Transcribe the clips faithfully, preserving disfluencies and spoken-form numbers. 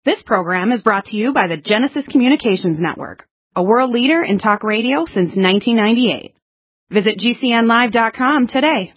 This program is brought to you by the Genesis Communications Network, a world leader in talk radio since nineteen ninety-eight. Visit G C N live dot com today.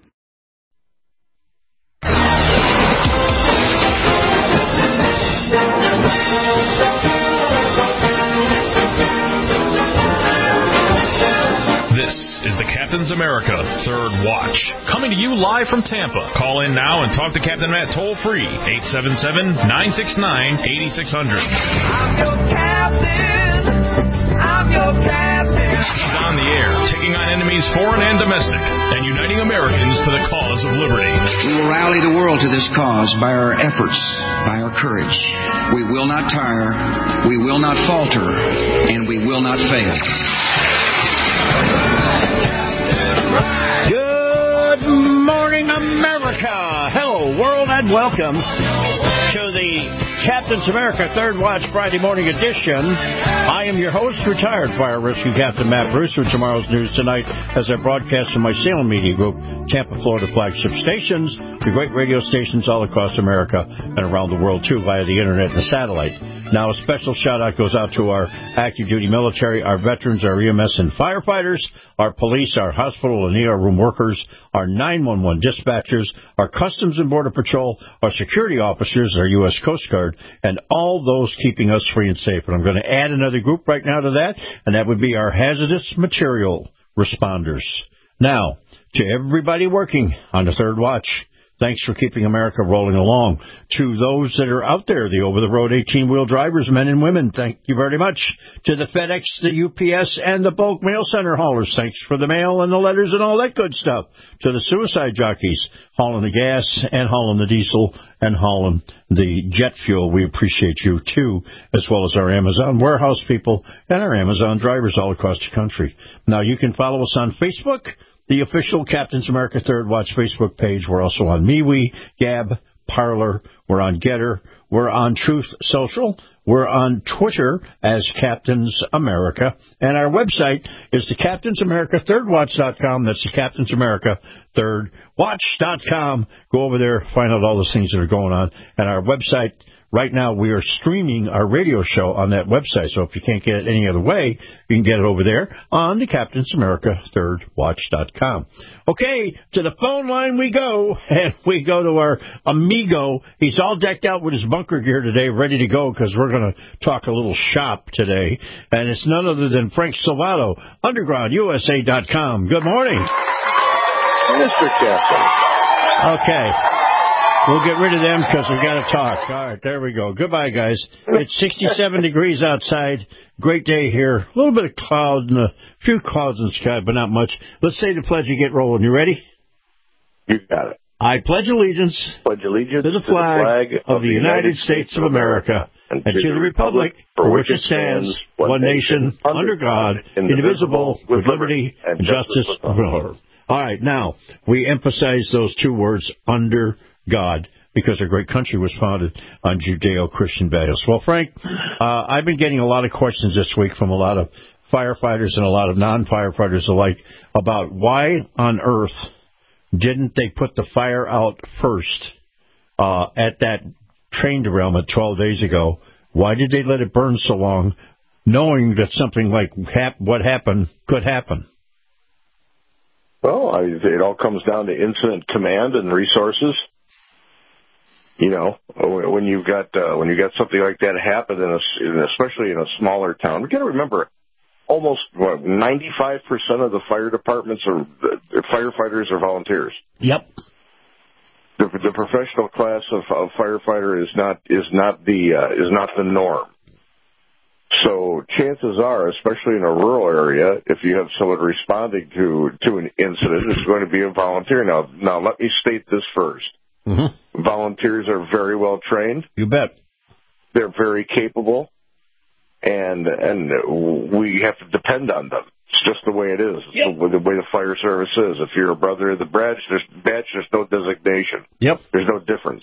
This is the Captain's America Third Watch, coming to you live from Tampa. Call in now and talk to Captain Matt toll-free, eight seven seven, nine six nine, eight six zero zero. I'm your captain. I'm your captain. He's on the air, taking on enemies foreign and domestic, and uniting Americans to the cause of liberty. We will rally the world to this cause by our efforts, by our courage. We will not tire, we will not falter, and we will not fail. Good morning, America. Hello, world, and welcome to the Captain's America Third Watch Friday morning edition. I am your host, retired Fire Rescue Captain Matt Bruce, with tomorrow's news tonight as I broadcast from my Salem Media Group, Tampa, Florida flagship stations, the great radio stations all across America and around the world, too, via the internet and the satellite. Now, a special shout-out goes out to our active-duty military, our veterans, our E M S and firefighters, our police, our hospital and E R room workers, our nine one one dispatchers, our Customs and Border Patrol, our security officers, our U S Coast Guard, and all those keeping us free and safe. And I'm going to add another group right now to that, and that would be our hazardous material responders. Now, to everybody working on the Third Watch, thanks for keeping America rolling along. To those that are out there, the over-the-road eighteen-wheel drivers, men and women, thank you very much. To the FedEx, the U P S, and the bulk mail center haulers, thanks for the mail and the letters and all that good stuff. To the suicide jockeys, hauling the gas and hauling the diesel and hauling the jet fuel, we appreciate you, too, as well as our Amazon warehouse people and our Amazon drivers all across the country. Now, you can follow us on Facebook, the official Captain's America Third Watch Facebook page. We're also on MeWe, Gab, Parler. We're on Getter. We're on Truth Social. We're on Twitter as Captain's America. And our website is the Captain's America Third Watch dot com. That's the Captain's America Third Watch dot com. Go over there, find out all the things that are going on. And our website, right now, we are streaming our radio show on that website, so if you can't get it any other way, you can get it over there on the Captain's America Third Watch dot com. Okay, to the phone line we go, and we go to our amigo. He's all decked out with his bunker gear today, ready to go, because we're going to talk a little shop today, and it's none other than Frank Salvato, underground U S A dot com. Good morning. Mister Captain. Okay. We'll get rid of them because we've got to talk. All right, there we go. Goodbye, guys. It's sixty-seven degrees outside. Great day here. A little bit of cloud and a few clouds in the sky, but not much. Let's say the pledge and get rolling. You ready? You got it. I pledge allegiance, pledge allegiance to the flag, to the flag of the United States of America and to the republic for which it stands, one nation, under God, indivisible, with liberty and justice for all. All right, now, we emphasize those two words, under God, because our great country was founded on Judeo-Christian values. Well, Frank, uh, I've been getting a lot of questions this week from a lot of firefighters and a lot of non-firefighters alike about why on earth didn't they put the fire out first uh, at that train derailment twelve days ago? Why did they let it burn so long, knowing that something like hap- what happened could happen? Well, I, it all comes down to incident command and resources. You know, when you've got uh, when you got something like that happen, in a, in, especially in a smaller town, we got to remember, almost what, ninety-five percent of the fire departments are uh, firefighters are volunteers. Yep. The, the professional class of, of firefighter is not is not the uh, is not the norm. So chances are, especially in a rural area, if you have someone responding to to an incident, it's going to be a volunteer. Now, now let me state this first. Mm-hmm. Volunteers are very well trained. You bet. They're very capable, and and we have to depend on them. It's just the way it is. It's yep. the, the way the fire service is. If you're a brother of the badge, there's, badge, there's no designation. Yep. There's no difference.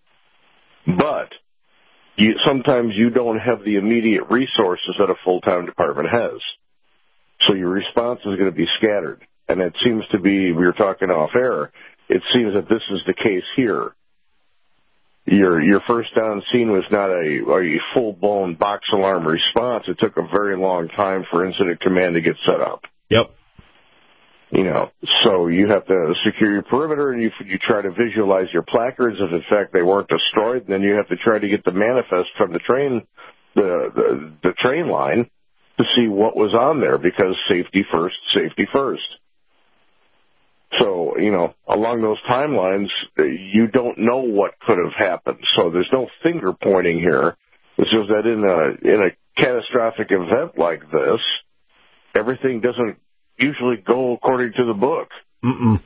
But you, sometimes you don't have the immediate resources that a full-time department has. So your response is going to be scattered. And it seems to be, we were talking off air, it seems that this is the case here. your your first on scene was not a, a full-blown box alarm response. It took a very long time for incident command to get set up. Yep. You know, so you have to secure your perimeter, and you you try to visualize your placards if, in fact, they weren't destroyed. And then you have to try to get the manifest from the train, the the, the train line, to see what was on there, because safety first, safety first. So, you know, along those timelines, you don't know what could have happened. So there's no finger pointing here. It's just that in a in a catastrophic event like this, everything doesn't usually go according to the book. Mm-mm.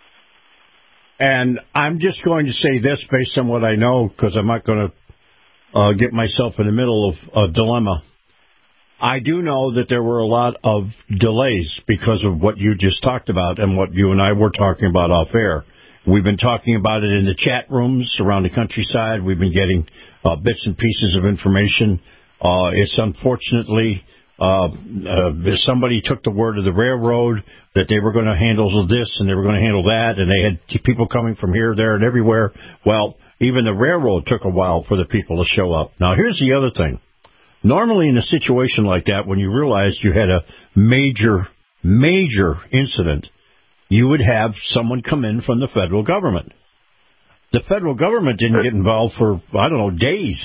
And I'm just going to say this based on what I know, because I'm not going to uh, get myself in the middle of a dilemma. I do know that there were a lot of delays because of what you just talked about and what you and I were talking about off air. We've been talking about it in the chat rooms around the countryside. We've been getting uh, bits and pieces of information. Uh, it's unfortunately... Uh, uh, somebody took the word of the railroad that they were going to handle this and they were going to handle that, and they had people coming from here, there, and everywhere. Well, even the railroad took a while for the people to show up. Now, here's the other thing. Normally in a situation like that, when you realized you had a major, major incident, you would have someone come in from the federal government. The federal government didn't get involved for, I don't know, days.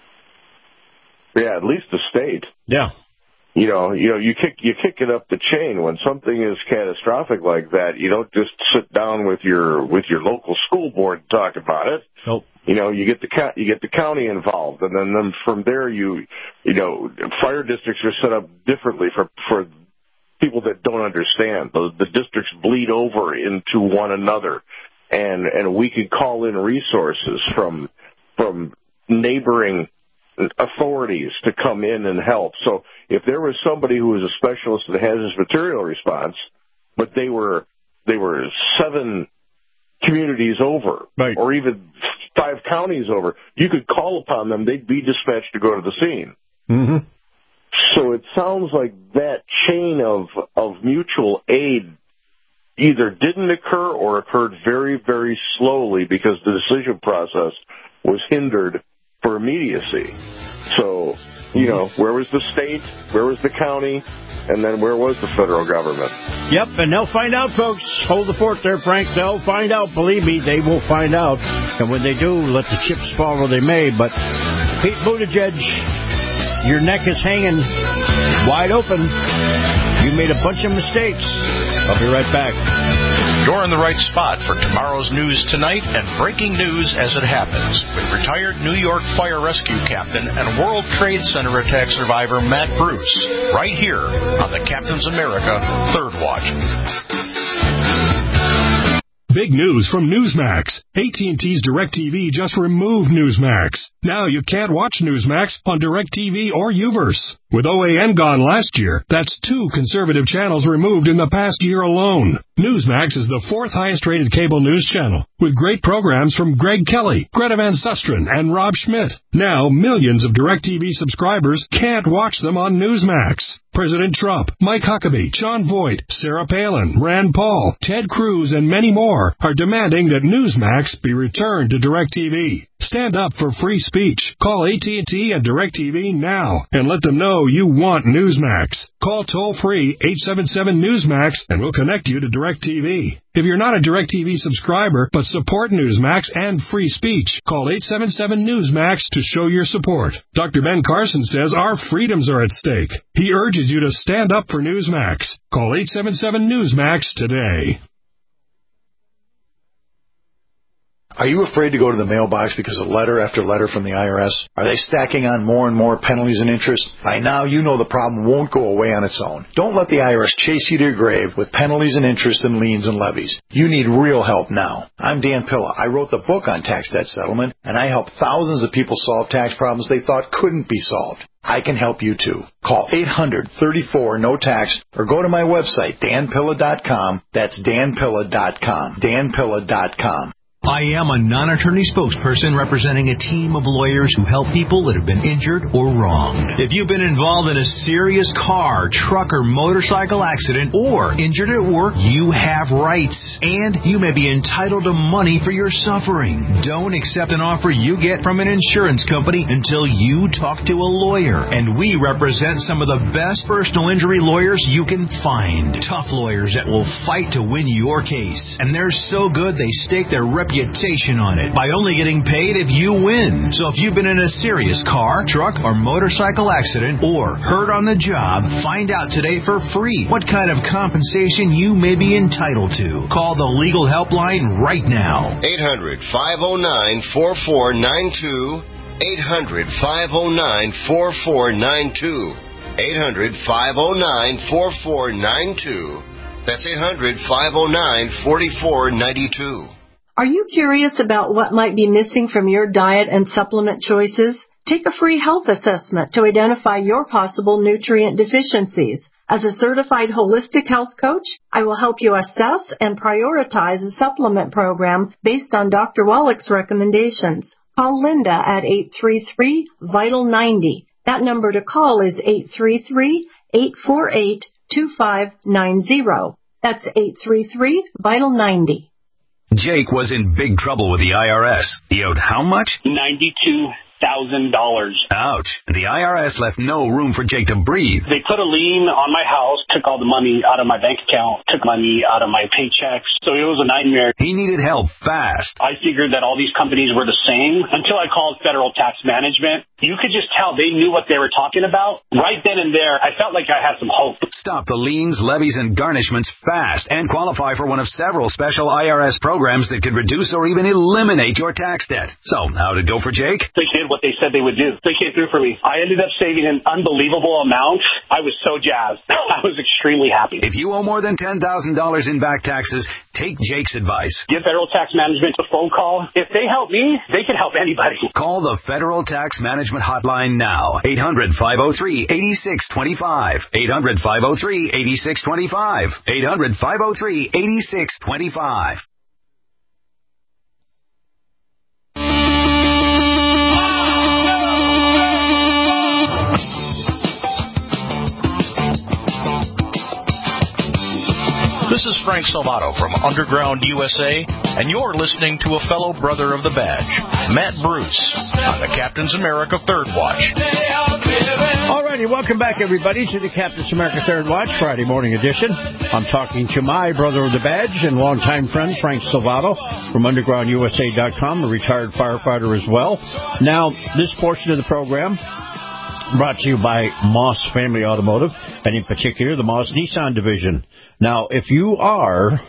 Yeah, at least the state. Yeah. You know, you know, you kick you kick it up the chain when something is catastrophic like that. You don't just sit down with your with your local school board and talk about it. Nope. You know, you get the you get the county involved, and then, then from there, you you know, fire districts are set up differently for for people that don't understand. The, the districts bleed over into one another, and and we can call in resources from from neighboring authorities to come in and help. So if there was somebody who was a specialist in hazardous material response, but they were they were seven communities over, right, or even five counties over, you could call upon them. They'd be dispatched to go to the scene. Mm-hmm. So it sounds like that chain of of mutual aid either didn't occur or occurred very, very slowly because the decision process was hindered for immediacy. So, you know, where was the state, where was the county, and then where was the federal government? Yep, and they'll find out, folks. Hold the fort there, Frank. They'll find out. Believe me, they will find out. And when they do, let the chips fall where they may. But Pete Buttigieg, your neck is hanging wide open. You made a bunch of mistakes. I'll be right back. You're in the right spot for tomorrow's news tonight and breaking news as it happens with retired New York Fire Rescue Captain and World Trade Center attack survivor Matt Bruce, right here on the Captain's America Third Watch. Big news from Newsmax. A T and T's DirecTV just removed Newsmax. Now you can't watch Newsmax on DirecTV or Uverse. With O A N gone last year, that's two conservative channels removed in the past year alone. Newsmax is the fourth highest-rated cable news channel, with great programs from Greg Kelly, Greta Van Susteren, and Rob Schmidt. Now, millions of DirecTV subscribers can't watch them on Newsmax. President Trump, Mike Huckabee, John Voight, Sarah Palin, Rand Paul, Ted Cruz, and many more are demanding that Newsmax be returned to DirecTV. Stand up for free speech. Call A T and T and DirecTV now and let them know you want Newsmax. Call toll-free eight seven seven Newsmax and we'll connect you to DirecTV. If you're not a DirecTV subscriber but support Newsmax and free speech, call eight seven seven Newsmax to show your support. Doctor Ben Carson says our freedoms are at stake. He urges you to stand up for Newsmax. Call eight seven seven Newsmax today. Are you afraid to go to the mailbox because of letter after letter from the I R S? Are they stacking on more and more penalties and interest? By now, you know the problem won't go away on its own. Don't let the I R S chase you to your grave with penalties and interest and liens and levies. You need real help now. I'm Dan Pilla. I wrote the book on tax debt settlement, and I help thousands of people solve tax problems they thought couldn't be solved. I can help you too. Call eight hundred, thirty-four, no tax or go to my website, dan pilla dot com. That's dan pilla dot com. dan pilla dot com. I am a non-attorney spokesperson representing a team of lawyers who help people that have been injured or wronged. If you've been involved in a serious car, truck, or motorcycle accident or injured at work, you have rights, and you may be entitled to money for your suffering. Don't accept an offer you get from an insurance company until you talk to a lawyer, and we represent some of the best personal injury lawyers you can find. Tough lawyers that will fight to win your case, and they're so good they stake their reputation reputation on it by only getting paid if you win. So if you've been in a serious car, truck, or motorcycle accident or hurt on the job, find out today for free what kind of compensation you may be entitled to. Call the legal helpline right now. eight hundred, five oh nine, four four nine two. eight hundred, five oh nine, four four nine two. eight hundred, five oh nine, four four nine two. That's eight hundred, five oh nine, four four nine two. Are you curious about what might be missing from your diet and supplement choices? Take a free health assessment to identify your possible nutrient deficiencies. As a certified holistic health coach, I will help you assess and prioritize a supplement program based on Doctor Wallach's recommendations. Call Linda at eight three three, vital ninety. That number to call is eight three three, eight four eight, two five nine zero. That's eight three three, vital ninety. Jake was in big trouble with the I R S. He owed how much? ninety-two thousand dollars. Ouch. And the I R S left no room for Jake to breathe. They put a lien on my house, took all the money out of my bank account, took money out of my paychecks. So it was a nightmare. He needed help fast. I figured that all these companies were the same until I called Federal Tax Management. You could just tell they knew what they were talking about. Right then and there, I felt like I had some hope. Stop the liens, levies, and garnishments fast and qualify for one of several special I R S programs that could reduce or even eliminate your tax debt. So, how'd it go for Jake? They did what they said they would do. They came through for me. I ended up saving an unbelievable amount. I was so jazzed. I was extremely happy. If you owe more than ten thousand dollars in back taxes, take Jake's advice. Give Federal Tax Management a phone call. If they help me, they can help anybody. Call the Federal Tax Management Hotline now. eight hundred, five oh three, eight six two five. eight hundred, five oh three, eight six two five. eight hundred, five oh three, eight six two five. This is Frank Salvato from Underground U S A, and you're listening to a fellow brother of the badge, Matt Bruce, on the Captain's America Third Watch. All righty, welcome back, everybody, to the Captain's America Third Watch, Friday morning edition. I'm talking to my brother of the badge and longtime friend, Frank Salvato, from underground U S A dot com, a retired firefighter as well. Now, this portion of the program brought to you by Moss Family Automotive, and in particular, the Moss Nissan division. Now, if you are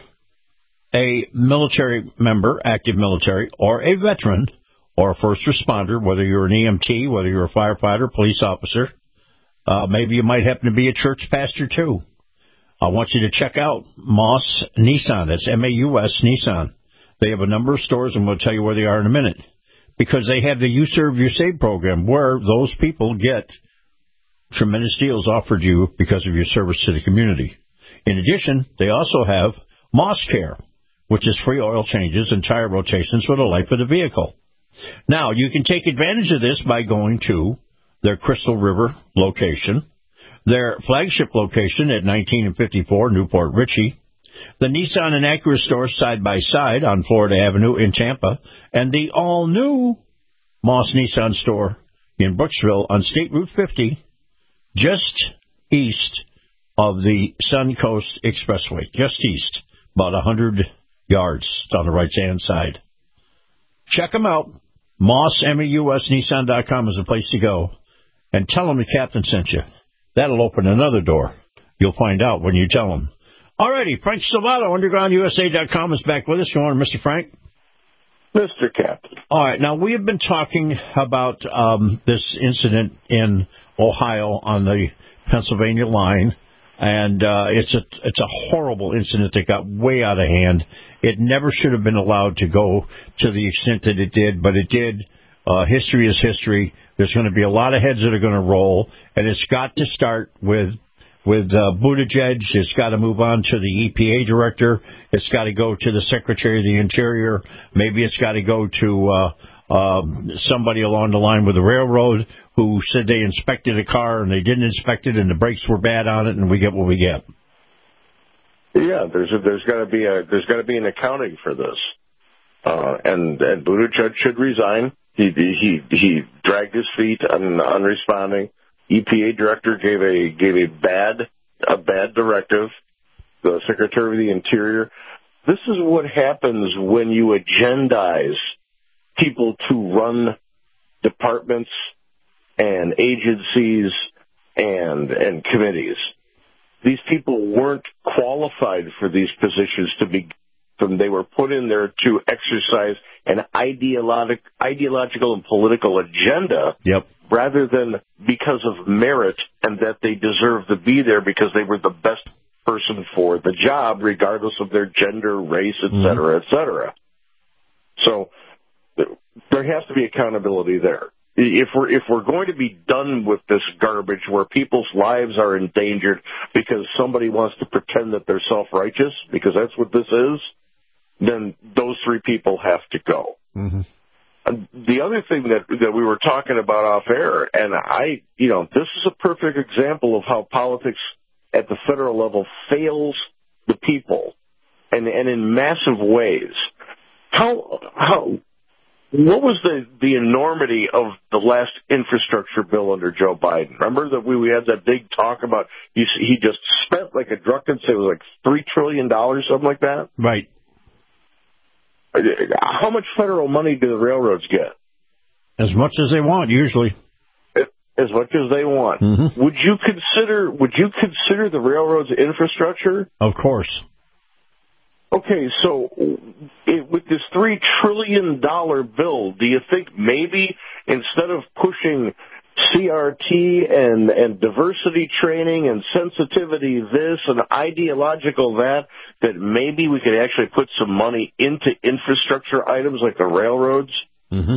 a military member, active military, or a veteran, or a first responder, whether you're an E M T, whether you're a firefighter, police officer, uh, maybe you might happen to be a church pastor, too. I want you to check out Moss Nissan. That's M A U S Nissan. They have a number of stores, and we'll tell you where they are in a minute. Because they have the You Serve, You Save program, where those people get tremendous deals offered you because of your service to the community. In addition, they also have Moss Care, which is free oil changes and tire rotations for the life of the vehicle. Now, you can take advantage of this by going to their Crystal River location, their flagship location at nineteen and fifty-four Newport Richey, the Nissan and Acura stores side by side on Florida Avenue in Tampa, and the all-new Moss Nissan store in Brooksville on State Route fifty, just east of the Suncoast Expressway, just east, about one hundred yards on the right-hand side. Check them out. Moss, M A U S Nissan dot com is the place to go. And tell them the captain sent you. That'll open another door. You'll find out when you tell them. All righty, Frank Salvato, underground U S A dot com is back with us. Good morning, Mister Frank. Mister Captain. All right, now we have been talking about um, this incident in Ohio on the Pennsylvania line, and uh, it's a it's a horrible incident that got way out of hand. It never should have been allowed to go to the extent that it did, but it did. Uh, history is history. There's going to be a lot of heads that are going to roll, and it's got to start with with uh, Buttigieg. It's got to move on to the E P A director. It's got to go to the Secretary of the Interior. Maybe it's got to go to uh, uh, somebody along the line with the railroad who said they inspected a car and they didn't inspect it and the brakes were bad on it, and we get what we get. Yeah, there's a, there's got to be a there's got to be an accounting for this, uh, and and Buttigieg should resign. He he he dragged his feet on on responding. E P A director gave a gave a bad a bad directive. The Secretary of the Interior. This is what happens when you agendize people to run departments and agencies and and committees. These people weren't qualified for these positions to be. They were put in there to exercise an ideologic, ideological and political agenda, yep. rather than because of merit and that they deserve to be there because they were the best person for the job, regardless of their gender, race, et cetera, et cetera. So there has to be accountability there. If we're if we're going to be done with this garbage where people's lives are endangered because somebody wants to pretend that they're self-righteous, because that's what this is, then those three people have to go. Mm-hmm. The other thing that that we were talking about off air, and I, you know, this is a perfect example of how politics at the federal level fails the people, and and in massive ways. How how what was the the enormity of the last infrastructure bill under Joe Biden? Remember that we we had that big talk about he he just spent like a drunken, say it was like three trillion dollars, something like that. Right. How much federal money do the railroads get? As much as they want, usually. As much as they want. Mm-hmm. Would you consider Would you consider the railroads infrastructure? Of course. Okay, so it, with this three trillion dollar bill, do you think maybe instead of pushing C R T and, and diversity training and sensitivity this and ideological that, that maybe we could actually put some money into infrastructure items like the railroads? Mm-hmm.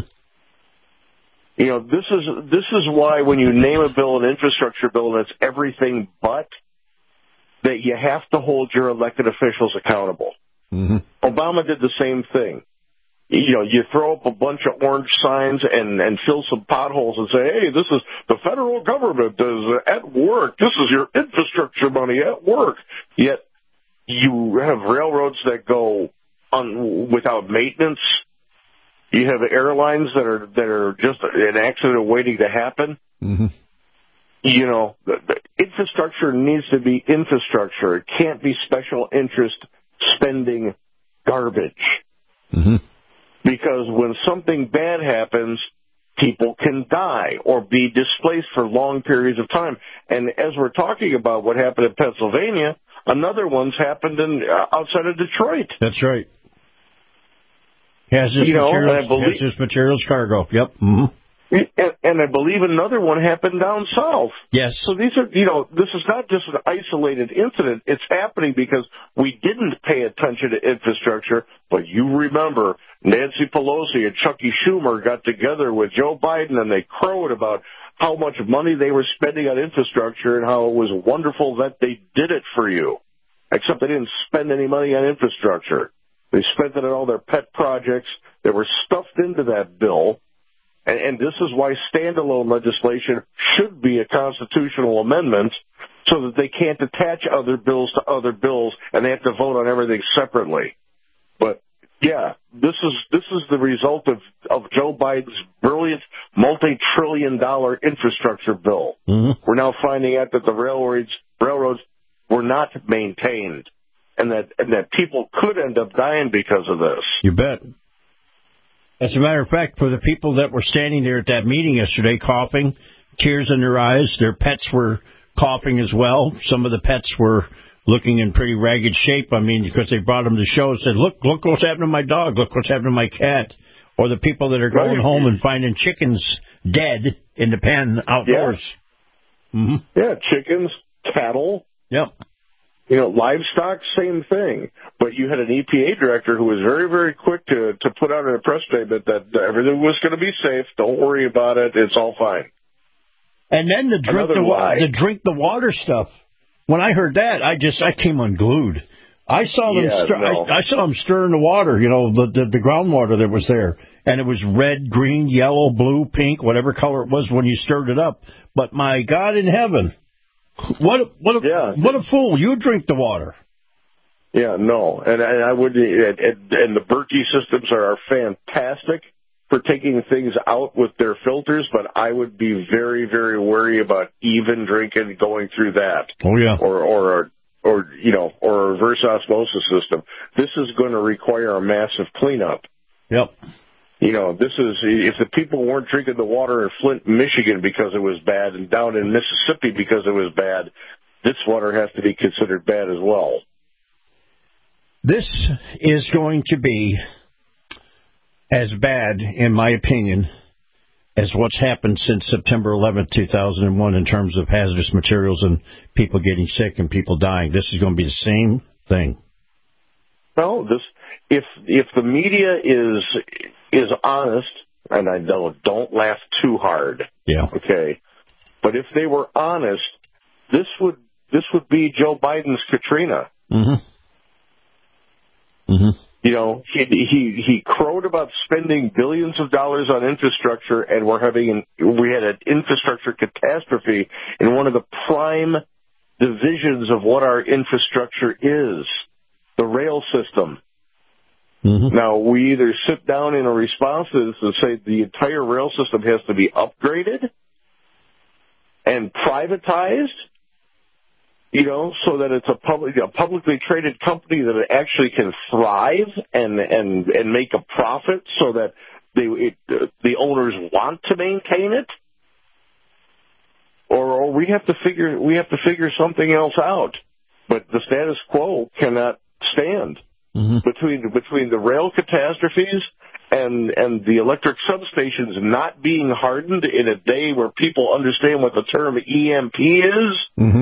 You know, this is this is why when you name a bill an infrastructure bill and it's everything but, that you have to hold your elected officials accountable. Mm-hmm. Obama did the same thing. You know, you throw up a bunch of orange signs and, and fill some potholes and say, hey, this is the federal government is at work. This is your infrastructure money at work. Yet you have railroads that go on without maintenance. You have airlines that are that are just an accident waiting to happen. Mm-hmm. You know, the, the infrastructure needs to be infrastructure. It can't be special interest spending garbage. Mm-hmm. Because when something bad happens, people can die or be displaced for long periods of time. And as we're talking about what happened in Pennsylvania, another one's happened in uh, outside of Detroit. That's right. Hazardous you know, materials, believe, hazardous materials cargo. Yep. Mm-hmm. And, and I believe another one happened down south. Yes. So these are, you know, this is not just an isolated incident. It's happening because we didn't pay attention to infrastructure. But you remember Nancy Pelosi and Chucky Schumer got together with Joe Biden and they crowed about how much money they were spending on infrastructure and how it was wonderful that they did it for you. Except they didn't spend any money on infrastructure. They spent it on all their pet projects that were stuffed into that bill. And, and this is why standalone legislation should be a constitutional amendment so that they can't attach other bills to other bills and they have to vote on everything separately. But, yeah, this is this is the result of, of Joe Biden's brilliant multi-trillion dollar infrastructure bill. Mm-hmm. We're now finding out that the railroads railroads were not maintained and that and that people could end up dying because of this. You bet. As a matter of fact, for the people that were standing there at that meeting yesterday coughing, tears in their eyes, their pets were coughing as well. Some of the pets were looking in pretty ragged shape. I mean, because they brought them to show and said, look, look what's happened to my dog. Look what's happened to my cat. Or the people that are going right. home and finding chickens dead in the pen outdoors. Yeah, mm-hmm. yeah chickens, cattle. Yep. You know, livestock, same thing. But you had an E P A director who was very, very quick to, to put out in a press statement that everything was going to be safe. Don't worry about it. It's all fine. And then the drink the, wa- the drink the water stuff. when I heard that, I just I came unglued. I saw them. Yeah, stir, no. I, I saw them stirring the water. You know, the, the the groundwater that was there, and it was red, green, yellow, blue, pink, whatever color it was when you stirred it up. But my God in heaven, what a, what a, yeah. what a fool! You drink the water. Yeah, no, and, and I would, and, and the Berkey systems are fantastic for taking things out with their filters, but I would be very, very wary about even drinking going through that. Oh yeah, or or. or, you know, or a reverse osmosis system. This is going to require a massive cleanup. Yep. You know, this is, if the people weren't drinking the water in Flint, Michigan because it was bad, and down in Mississippi because it was bad, this water has to be considered bad as well. This is going to be as bad, in my opinion, as what's happened since September eleventh, two thousand one, in terms of hazardous materials and people getting sick and people dying. This is going to be the same thing. No, this if if the media is is honest, and I don't don't laugh too hard. Yeah. Okay. But if they were honest, this would this would be Joe Biden's Katrina. Mm-hmm. Mm-hmm. You know, he, he he crowed about spending billions of dollars on infrastructure, and we're having an, we had an infrastructure catastrophe in one of the prime divisions of what our infrastructure is, the rail system. Mm-hmm. Now, we either sit down in a response to this and say the entire rail system has to be upgraded and privatized, you know, so that it's a public, a publicly traded company that actually can thrive and and and make a profit, so that they it, the owners want to maintain it, or, or we have to figure we have to figure something else out. But the status quo cannot stand. Mm-hmm. between between the rail catastrophes and and the electric substations not being hardened in a day where people understand what the term E M P is. Mm-hmm.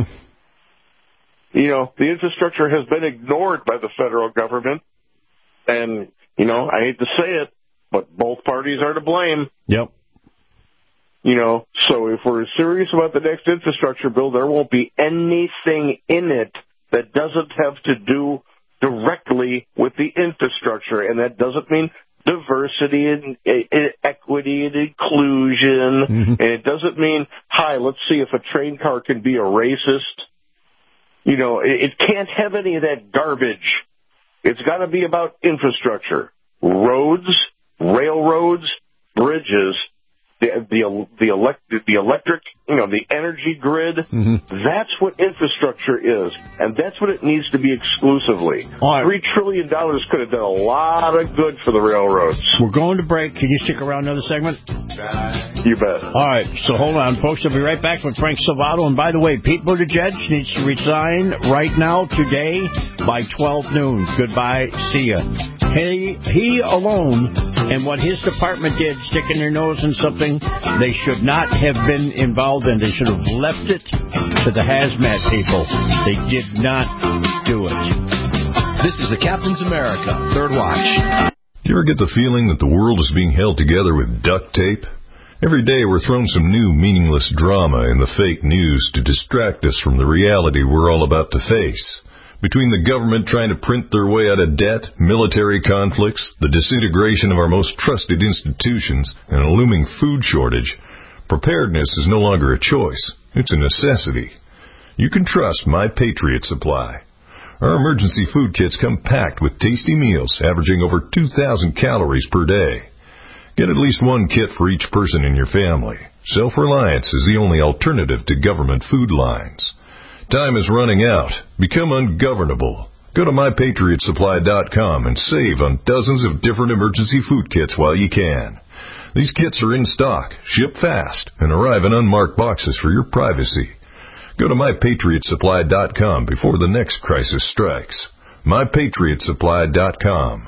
You know, the infrastructure has been ignored by the federal government, and, you know, I hate to say it, but both parties are to blame. Yep. You know, so if we're serious about the next infrastructure bill, there won't be anything in it that doesn't have to do directly with the infrastructure, and that doesn't mean diversity and equity and inclusion, mm-hmm. and it doesn't mean, hi, let's see if a train car can be a racist. You know, it can't have any of that garbage. It's got to be about infrastructure, roads, railroads, bridges, the the the, elect, the electric, you know, the energy grid. Mm-hmm. That's what infrastructure is, and that's what it needs to be exclusively. Right. Three trillion dollars could have done a lot of good for the railroads. We're going to break. Can you stick around another segment? You bet. All right, so hold on, folks. I'll be right back with Frank Salvato. And by the way, Pete Buttigieg needs to resign right now, today, by twelve noon. Goodbye. See ya. He, he alone and what his department did, sticking their nose in something they should not have been involved in. They should have left it to the hazmat people. They did not do it. This is the Captain's America Third Watch. Do you ever get the feeling that the world is being held together with duct tape? Every day we're thrown some new meaningless drama in the fake news to distract us from the reality we're all about to face. Between the government trying to print their way out of debt, military conflicts, the disintegration of our most trusted institutions, and a looming food shortage, preparedness is no longer a choice. It's a necessity. You can trust My Patriot Supply. Our emergency food kits come packed with tasty meals averaging over two thousand calories per day. Get at least one kit for each person in your family. Self-reliance is the only alternative to government food lines. Time is running out. Become ungovernable. Go to my patriot supply dot com and save on dozens of different emergency food kits while you can. These kits are in stock, ship fast, and arrive in unmarked boxes for your privacy. Go to my patriot supply dot com before the next crisis strikes. my patriot supply dot com.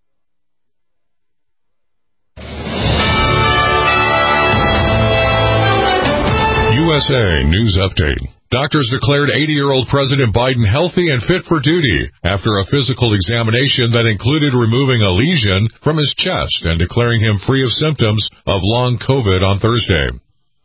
U S A News Update. Doctors declared eighty-year-old President Biden healthy and fit for duty after a physical examination that included removing a lesion from his chest and declaring him free of symptoms of long COVID on Thursday.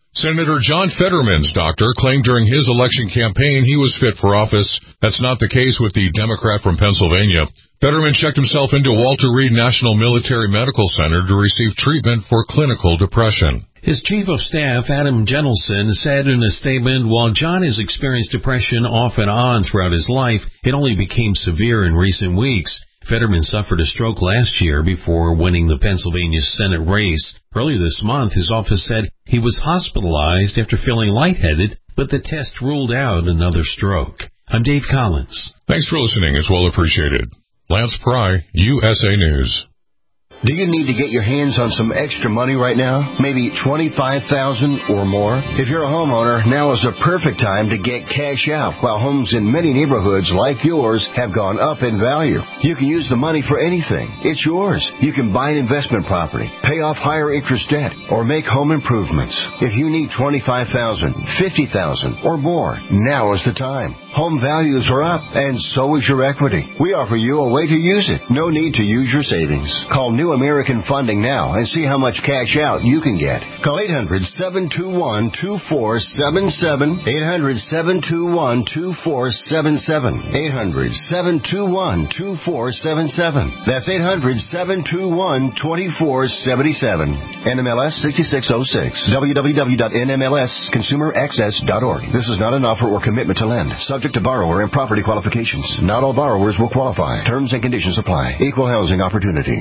Senator John Fetterman's doctor claimed during his election campaign he was fit for office. That's not the case with the Democrat from Pennsylvania. Fetterman checked himself into Walter Reed National Military Medical Center to receive treatment for clinical depression. His chief of staff, Adam Gentelson, said in a statement, while John has experienced depression off and on throughout his life, it only became severe in recent weeks. Fetterman suffered a stroke last year before winning the Pennsylvania Senate race. Earlier this month, his office said he was hospitalized after feeling lightheaded, but the test ruled out another stroke. I'm Dave Collins. Thanks for listening. It's well appreciated. Lance Pry, U S A News. Do you need to get your hands on some extra money right now? Maybe twenty-five thousand dollars or more? If you're a homeowner, now is a perfect time to get cash out while homes in many neighborhoods like yours have gone up in value. You can use the money for anything. It's yours. You can buy an investment property, pay off higher interest debt, or make home improvements. If you need twenty-five thousand dollars, fifty thousand dollars or more, now is the time. Home values are up, and so is your equity. We offer you a way to use it. No need to use your savings. Call New American Funding now and see how much cash out you can get. Call eight hundred, seven two one, two four seven seven, eight hundred, seven two one, two four seven seven, eight hundred, seven two one, two four seven seven. That's eight hundred, seven two one, two four seven seven. N M L S sixty-six oh six. w w w dot n m l s consumer access dot org. This is not an offer or commitment to lend. Subject to borrower and property qualifications. Not all borrowers will qualify. Terms and conditions apply. Equal housing opportunity.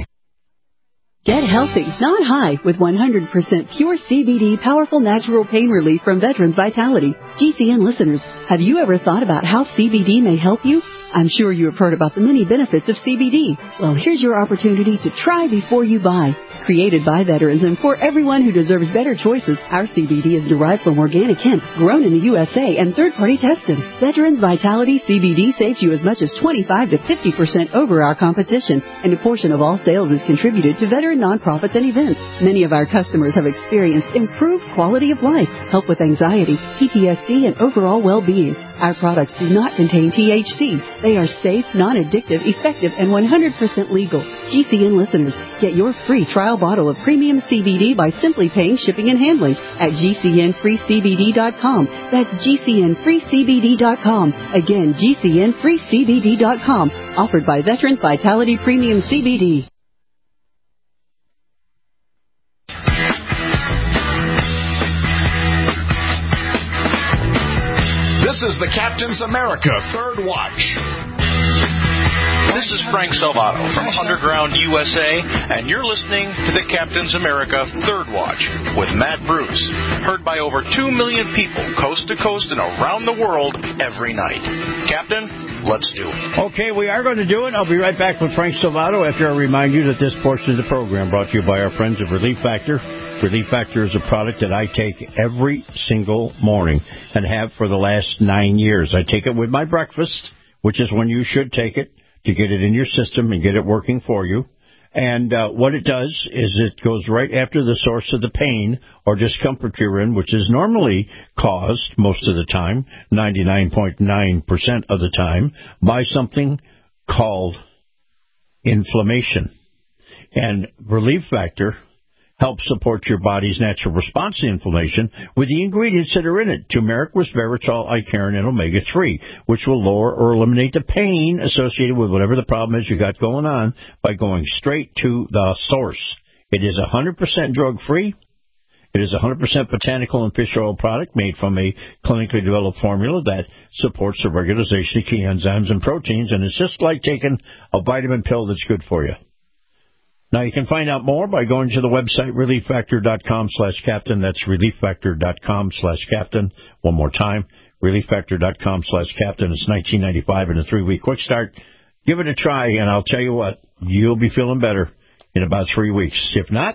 Get healthy, not high, with one hundred percent pure C B D powerful natural pain relief from Veterans Vitality. G C N listeners, have you ever thought about how C B D may help you? I'm sure you have heard about the many benefits of C B D. Well, here's your opportunity to try before you buy. Created by veterans and for everyone who deserves better choices, our C B D is derived from organic hemp, grown in the U S A, and third-party tested. Veterans Vitality C B D saves you as much as twenty-five to fifty percent over our competition, and a portion of all sales is contributed to veteran nonprofits and events. Many of our customers have experienced improved quality of life, help with anxiety, P T S D, and overall well-being. Our products do not contain T H C. They are safe, non-addictive, effective, and one hundred percent legal. G C N listeners, get your free trial bottle of premium C B D by simply paying shipping and handling at G C N free C B D dot com. That's G C N free C B D dot com. Again, G C N free C B D dot com. Offered by Veterans Vitality Premium C B D. This is the Captain's America Third Watch. This is Frank Salvato from Underground U S A, and you're listening to the Captain's America Third Watch with Matt Bruce. Heard by over two million people coast to coast and around the world every night. Captain, let's do it. Okay, we are going to do it. I'll be right back with Frank Salvato after I remind you that this portion of the program brought to you by our friends at Relief Factor. Relief Factor is a product that I take every single morning and have for the last nine years. I take it with my breakfast, which is when you should take it to get it in your system and get it working for you. And uh, what it does is it goes right after the source of the pain or discomfort you're in, which is normally caused, most of the time, ninety-nine point nine percent of the time, by something called inflammation. And Relief Factor helps support your body's natural response to inflammation with the ingredients that are in it: turmeric, resveratrol, icariin, and omega three, which will lower or eliminate the pain associated with whatever the problem is you got going on by going straight to the source. It is one hundred percent drug-free. It is a one hundred percent botanical and fish oil product made from a clinically developed formula that supports the regularization of key enzymes and proteins, and it's just like taking a vitamin pill that's good for you. Now, you can find out more by going to the website relief factor dot com slash captain. That's relief factor dot com slash captain. One more time, relief factor dot com slash captain. It's nineteen ninety-five and a three-week quick start. Give it a try, and I'll tell you what, you'll be feeling better in about three weeks. If not,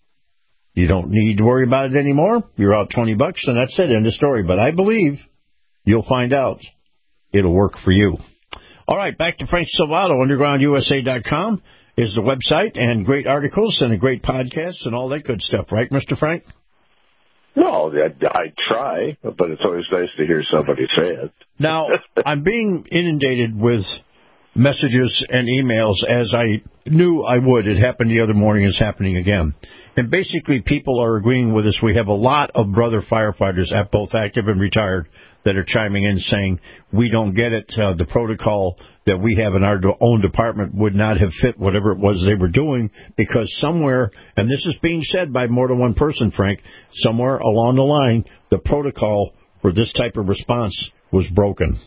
you don't need to worry about it anymore. You're out twenty bucks, and that's it, end of story. But I believe you'll find out it'll work for you. All right, back to Frank Salvato, underground U S A dot com. Is the website, and great articles and a great podcast and all that good stuff, right, Mister Frank? No, I, I try, but it's always nice to hear somebody say it. Now, I'm being inundated with messages and emails, as I knew I would. It happened the other morning. It's happening again. And basically, people are agreeing with us. We have a lot of brother firefighters, at both active and retired, that are chiming in saying, we don't get it. Uh, the protocol that we have in our own department would not have fit whatever it was they were doing, because somewhere, and this is being said by more than one person, Frank, somewhere along the line, the protocol for this type of response was broken.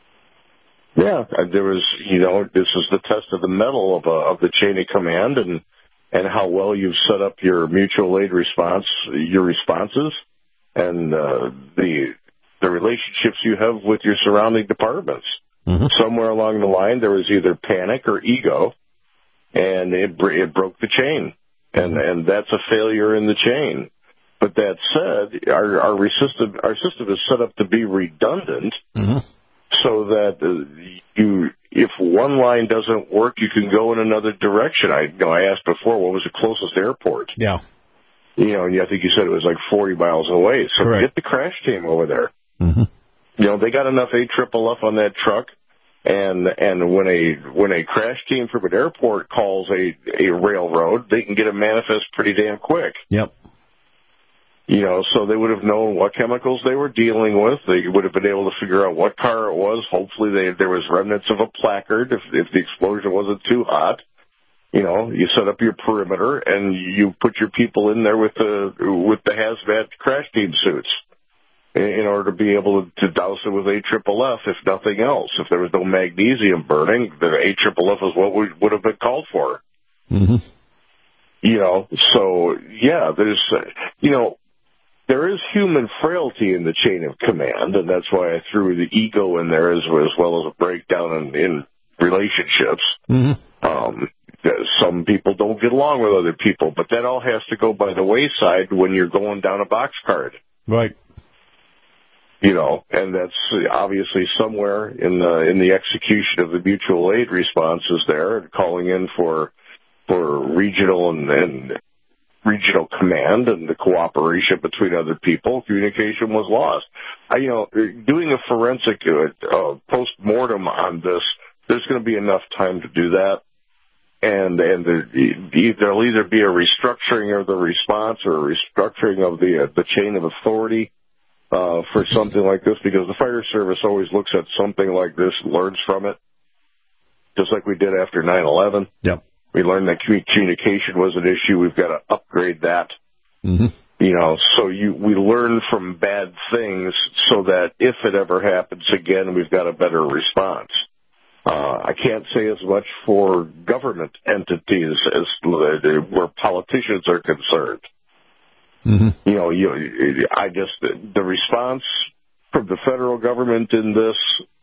Yeah, there was, you know, this is the test of the mettle of, uh, of the chain of command, and and how well you've set up your mutual aid response, your responses, and uh, the the relationships you have with your surrounding departments. Mm-hmm. Somewhere along the line, there was either panic or ego, and it it broke the chain, and and that's a failure in the chain. But that said, our our system our system is set up to be redundant. Mm-hmm. So that uh, you, if one line doesn't work, you can go in another direction. I, you know, I asked before, what was the closest airport? Yeah. You know, and I think you said it was like forty miles away. So Correct. Get the crash team over there. Mm-hmm. You know, they got enough A triple F on that truck, and and when a when a crash team from an airport calls a a railroad, they can get a manifest pretty damn quick. Yep. You know, so they would have known what chemicals they were dealing with. They would have been able to figure out what car it was. Hopefully they, there was remnants of a placard if, if the explosion wasn't too hot. You know, you set up your perimeter and you put your people in there with the, with the hazmat crash team suits in, in order to be able to, to douse it with A triple F, if nothing else. If there was no magnesium burning, the A triple F is what we would have been called for. Mm-hmm. You know, so yeah, there's, uh, you know, there is human frailty in the chain of command, and that's why I threw the ego in there as, as well as a breakdown in, in relationships. Mm-hmm. Um, some people don't get along with other people, but that all has to go by the wayside when you're going down a box card. Right. You know, and that's obviously somewhere in the in the execution of the mutual aid responses there, and calling in for for regional and, and regional command and the cooperation between other people. Communication was lost. I, you know, doing a forensic uh, post-mortem on this, there's going to be enough time to do that. And and there, there'll either be a restructuring of the response or a restructuring of the uh, the chain of authority uh, for something like this, because the fire service always looks at something like this and learns from it, just like we did after nine eleven. Yep. We learned that communication was an issue. We've got to upgrade that. Mm-hmm. You know, so you we learn from bad things so that if it ever happens again, we've got a better response. Uh, I can't say as much for government entities as where politicians are concerned. Mm-hmm. You know, you, I just the response from the federal government in this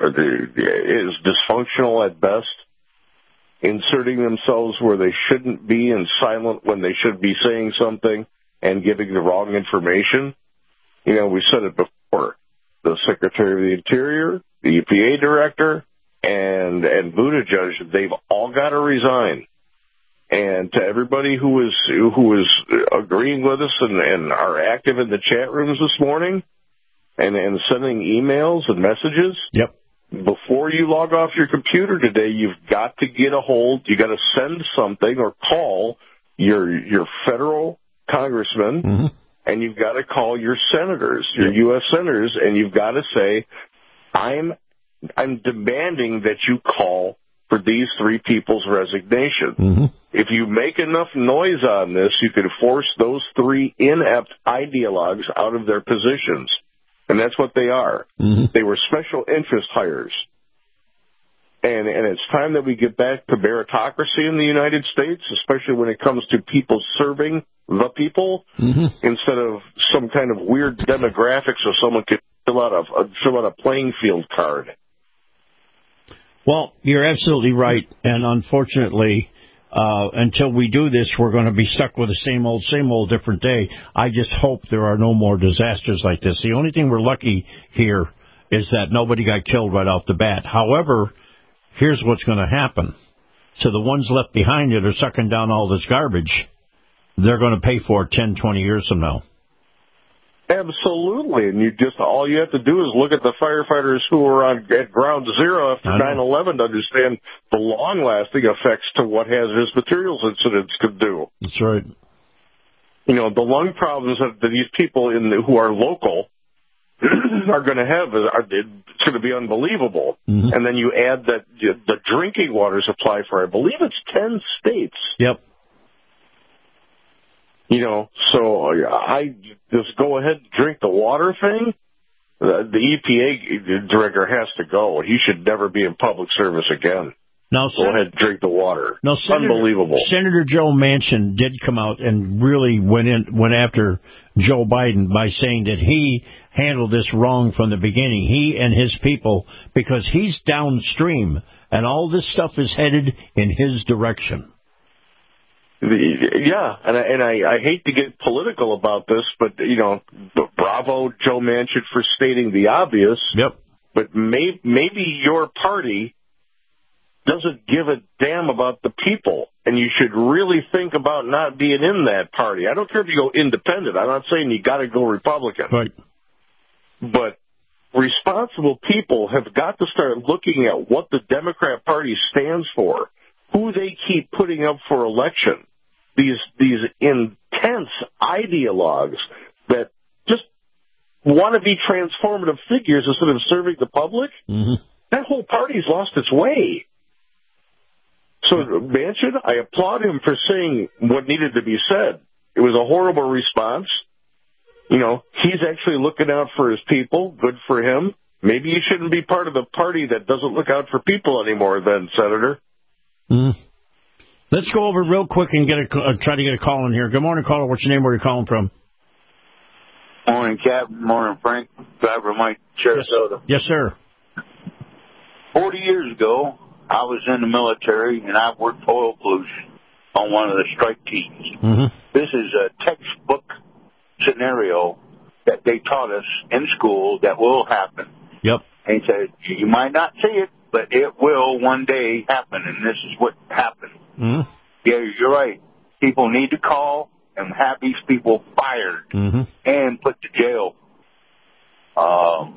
is dysfunctional at best. Inserting themselves where they shouldn't be and silent when they should be saying something and giving the wrong information. You know, we said it before. The Secretary of the Interior, the E P A Director, and, and Buttigieg, they've all got to resign. And to everybody who is, who is agreeing with us and, and are active in the chat rooms this morning and, and sending emails and messages. Yep. Before you log off your computer today, you've got to get a hold, you got to send something or call your your federal congressman, mm-hmm. and you've got to call your senators, your yep. U S senators, and you've got to say, I'm I'm demanding that you call for these three people's resignation. Mm-hmm. If you make enough noise on this, you can force those three inept ideologues out of their positions. And that's what they are. Mm-hmm. They were special interest hires. And and it's time that we get back to meritocracy in the United States, especially when it comes to people serving the people, mm-hmm. instead of some kind of weird demographics so someone can fill out a, fill out a playing field card. Well, you're absolutely right. And unfortunately, Uh, until we do this, we're going to be stuck with the same old, same old, different day. I just hope there are no more disasters like this. The only thing we're lucky here is that nobody got killed right off the bat. However, here's what's going to happen. So the ones left behind that are sucking down all this garbage, they're going to pay for it ten, twenty years from now. Absolutely, and you just all you have to do is look at the firefighters who were on at ground zero after nine eleven to understand the long-lasting effects to what hazardous materials incidents could do. That's right. You know, the lung problems that these people in the, who are local are going to have are it's going to be unbelievable. Mm-hmm. And then you add that the drinking water supply for I believe it's ten states. Yep. You know, so I just go ahead and drink the water thing. The, the E P A director has to go. He should never be in public service again. Now, go ahead and drink the water. No, Senator, unbelievable. Senator Joe Manchin did come out and really went in went after Joe Biden by saying that he handled this wrong from the beginning. He and his people, because he's downstream, and all this stuff is headed in his direction. Yeah, and I, and I, I hate to get political about this, but, you know, bravo, Joe Manchin, for stating the obvious. Yep. But may, maybe your party doesn't give a damn about the people, and you should really think about not being in that party. I don't care if you go independent. I'm not saying you got to go Republican. Right. But responsible people have got to start looking at what the Democrat Party stands for, who they keep putting up for election. These these intense ideologues that just want to be transformative figures instead of serving the public. Mm-hmm. That whole party's lost its way. So, Manchin, I applaud him for saying what needed to be said. It was a horrible response. You know, he's actually looking out for his people. Good for him. Maybe you shouldn't be part of the party that doesn't look out for people anymore then, Senator. Mm. Let's go over real quick and get a, uh, try to get a call in here. Good morning, caller. What's your name? Where are you calling from? Morning, Captain. Morning, Frank. Driver Mike, Sarasota. Yes, sir. Forty years ago, I was in the military, and I worked oil pollution on one of the strike teams. Mm-hmm. This is a textbook scenario that they taught us in school that will happen. Yep. And he said, you might not see it, but it will one day happen, and this is what happened. Mm-hmm. Yeah, you're right. People need to call and have these people fired mm-hmm. and put to jail. Um,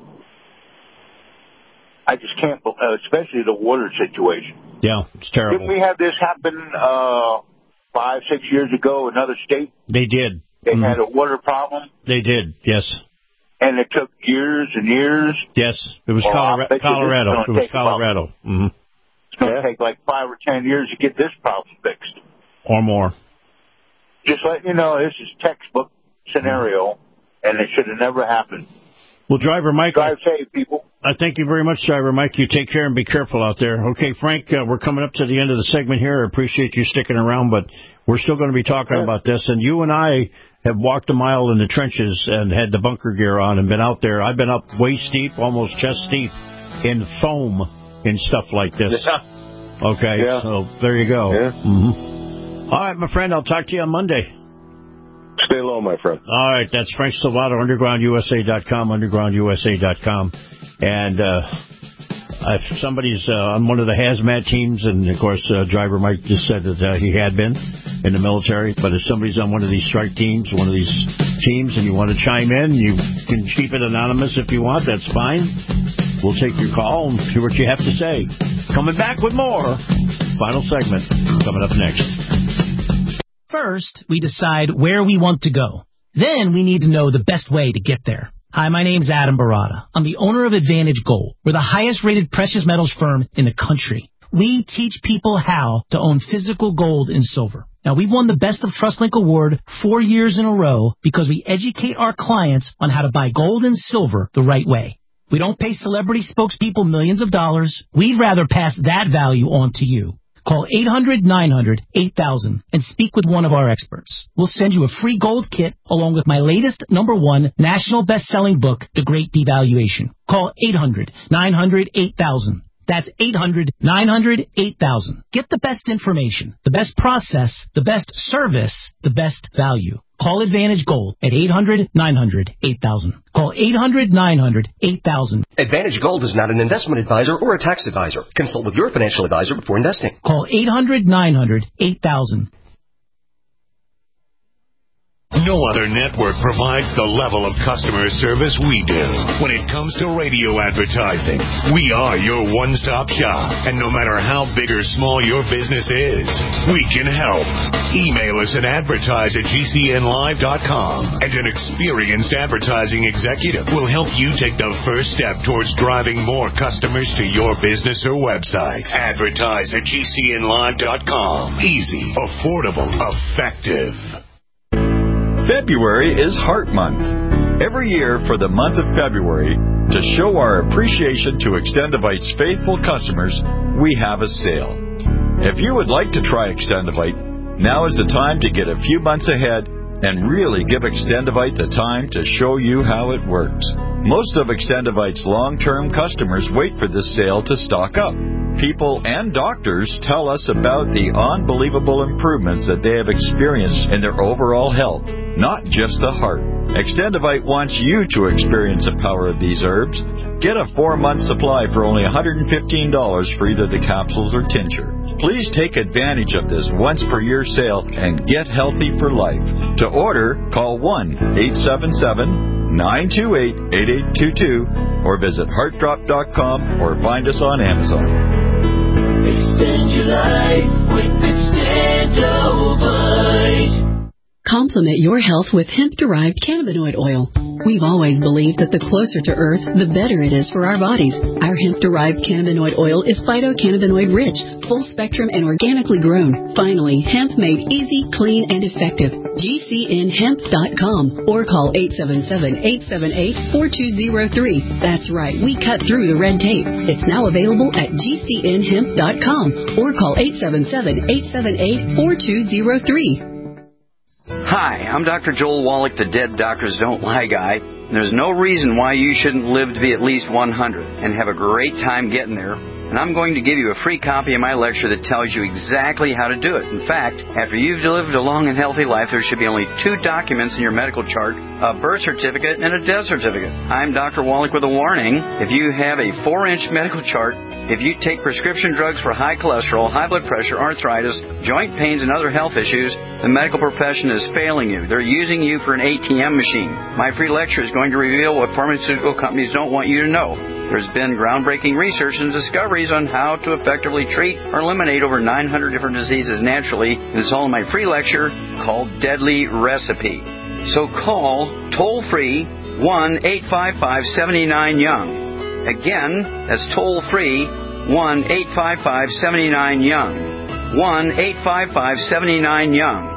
I just can't, uh, especially the water situation. Yeah, it's terrible. Didn't we have this happen uh, five, six years ago, another state? They did. They mm-hmm. had a water problem? They did, yes. And it took years and years? Yes, it was well, Colorado. Colorado. It was Colorado. About, mm-hmm. It's going to yeah. take like five or ten years to get this problem fixed. Or more. Just letting you know, this is textbook scenario, mm-hmm. and it should have never happened. Well, Driver Mike, drive safe, people. I thank you very much, Driver Mike. You take care and be careful out there. Okay, Frank, uh, we're coming up to the end of the segment here. I appreciate you sticking around, but we're still going to be talking yeah. about this. And you and I have walked a mile in the trenches and had the bunker gear on and been out there. I've been up waist deep, almost chest deep, in foam and stuff like this. Yeah. Okay, yeah. so there you go. Yeah. Mm-hmm. All right, my friend, I'll talk to you on Monday. Stay low, my friend. All right, that's Frank Salvato, underground U S A dot com, underground U S A dot com. And uh, if somebody's uh, on one of the hazmat teams, and, of course, uh, Driver Mike just said that uh, he had been in the military, but if somebody's on one of these strike teams, one of these teams, and you want to chime in, you can keep it anonymous if you want. That's fine. We'll take your call and see what you have to say. Coming back with more. Final segment coming up next. First, we decide where we want to go. Then we need to know the best way to get there. Hi, my name's Adam Barada. I'm the owner of Advantage Gold. We're the highest-rated precious metals firm in the country. We teach people how to own physical gold and silver. Now, we've won the Best of TrustLink Award four years in a row because we educate our clients on how to buy gold and silver the right way. We don't pay celebrity spokespeople millions of dollars. We'd rather pass that value on to you. Call eight hundred, nine hundred, eight thousand and speak with one of our experts. We'll send you a free gold kit along with my latest number one national best-selling book, The Great Devaluation. Call eight hundred, nine hundred, eight thousand. That's eight hundred, nine hundred, eight thousand. Get the best information, the best process, the best service, the best value. Call Advantage Gold at eight hundred, nine hundred, eight thousand. Call eight hundred, nine hundred, eight thousand. Advantage Gold is not an investment advisor or a tax advisor. Consult with your financial advisor before investing. Call eight hundred, nine hundred, eight thousand. No other network provides the level of customer service we do. When it comes to radio advertising, we are your one-stop shop. And no matter how big or small your business is, we can help. Email us at advertise at G C N live dot com, and an experienced advertising executive will help you take the first step towards driving more customers to your business or website. Advertise at G C N live dot com. Easy, affordable, effective. February is Heart Month. Every year for the month of February, to show our appreciation to Extendivite's faithful customers, we have a sale. If you would like to try Extendivite, now is the time to get a few months ahead and really give Extendivite the time to show you how it works. Most of Extendivite's long-term customers wait for this sale to stock up. People and doctors tell us about the unbelievable improvements that they have experienced in their overall health, not just the heart. Extendivite wants you to experience the power of these herbs. Get a four-month supply for only one hundred fifteen dollars for either the capsules or tincture. Please take advantage of this once-per-year sale and get healthy for life. To order, call one eight seven seven, nine two eight, eight eight two two or visit heart drop dot com or find us on Amazon. Extend your life with Extendivite. Complement your health with hemp-derived cannabinoid oil. We've always believed that the closer to Earth, the better it is for our bodies. Our hemp-derived cannabinoid oil is phytocannabinoid-rich, full-spectrum, and organically grown. Finally, hemp made easy, clean, and effective. G C N hemp dot com or call eight seven seven, eight seven eight, four two zero three. That's right, we cut through the red tape. It's now available at G C N hemp dot com or call eight seven seven, eight seven eight, four two zero three. Hi, I'm Doctor Joel Wallach, the Dead Doctors Don't Lie guy. There's no reason why you shouldn't live to be at least one hundred and have a great time getting there. And I'm going to give you a free copy of my lecture that tells you exactly how to do it. In fact, after you've lived a long and healthy life, there should be only two documents in your medical chart, a birth certificate and a death certificate. I'm Doctor Wallach with a warning. If you have a four-inch medical chart, if you take prescription drugs for high cholesterol, high blood pressure, arthritis, joint pains, and other health issues, the medical profession is failing you. They're using you for an A T M machine. My free lecture is going to reveal what pharmaceutical companies don't want you to know. There's been groundbreaking research and discoveries on how to effectively treat or eliminate over nine hundred different diseases naturally, and it's all in my free lecture called Deadly Recipe. So call toll-free one eight five five, seven nine, young. Again, that's toll-free one eight five five, seven nine, young. one eight five five, seven nine, young.